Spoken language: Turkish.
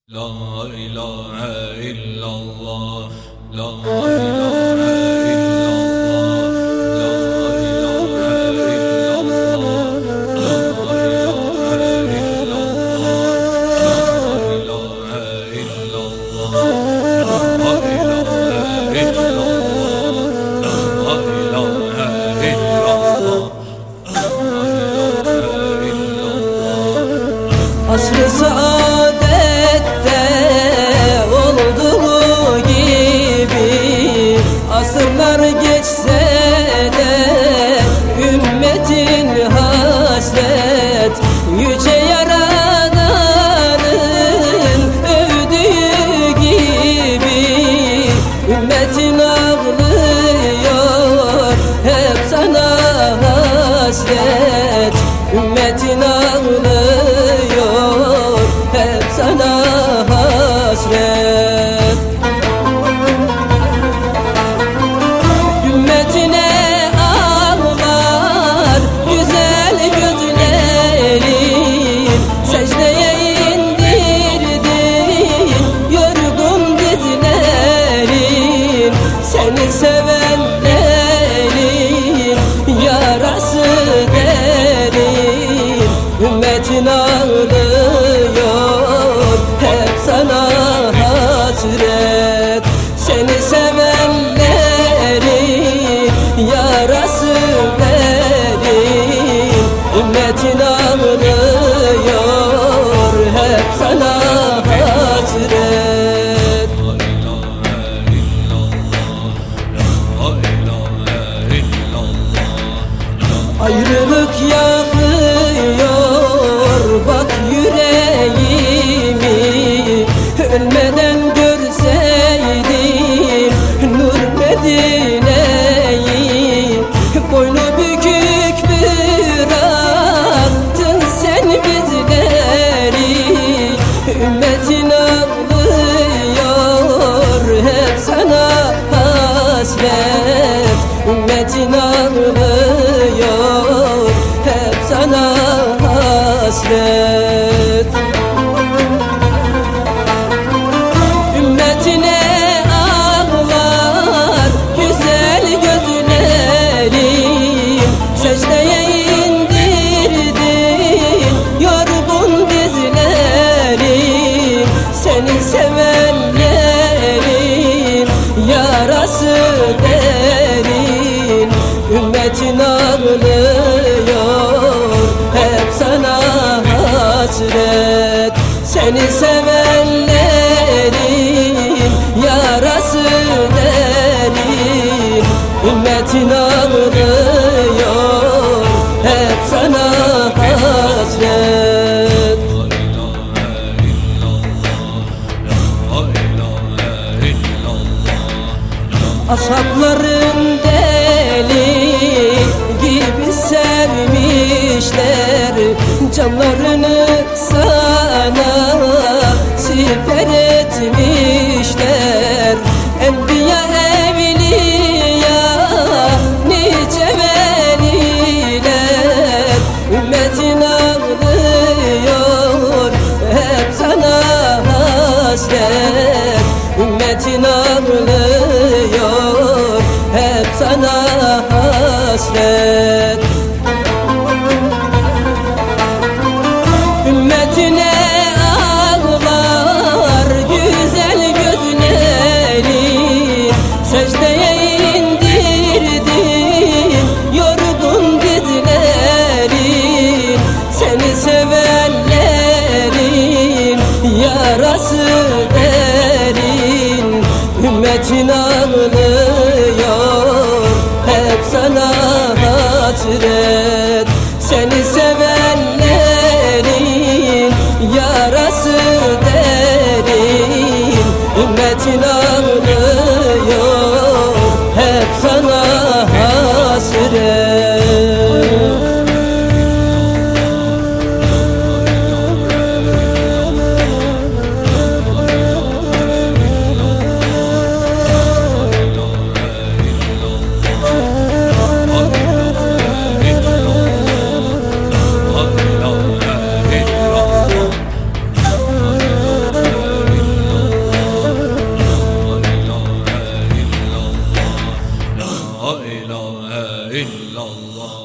La ilahe illallah, la ilahe illallah, la ilahe illallah, la ilahe illallah, la ilahe illallah, la ilahe illallah, asr-ı saadette olduğu gibi asırlar geçse de ümmetin hasret yüce Yaradan'ın övdüğü gibi ümmetin ağlıyor hep sana hasret, ümmetin ağlıyor hep sana hasret. Ümmetine ağlar güzel gözlerin, secdeye indirdin yorgun dizlerin, seni sevenlerin yarası derin, ümmetin ağlıyor hep sana hasret, seni sevenlerin yarası derin, ümmetin ağlıyor hep sana hasret. Ayrılık yakıyor bak yüreğimi, ölmeden görseydim Nur Medine'yi, boynu bükük bıraktın sen bizleri, ümmetin ağlıyor hep sana hasret, ümmetin ağlıyor hep sana hasret. Ümmetine ağlar güzel gözlerin, secdeye indirdin yorgun dizlerin, seni sevenlerin yarası derin, ümmetin ağlıyor hep sana hasret, seni sevenlerin yarası derin, ümmetin ağlıyor hep sana hasret. Ashabların deli gibi sevmişler, canlarını sana siper etmişler. Enbiya evliya nice veliler, ümmetin ağlıyor hep sana hasret, ümmetin ağlıyor hep sana hasret. Ümmetine ağlar güzel gözlerin, secdeye indirdin yorgun dizlerin, seni sevenlerin yarası derin, ümmetin ağlıyor hep sana hasret, seni sevenlerin yarası derin, ümmetin ağlıyor hep sana hasret. ilahe illallah.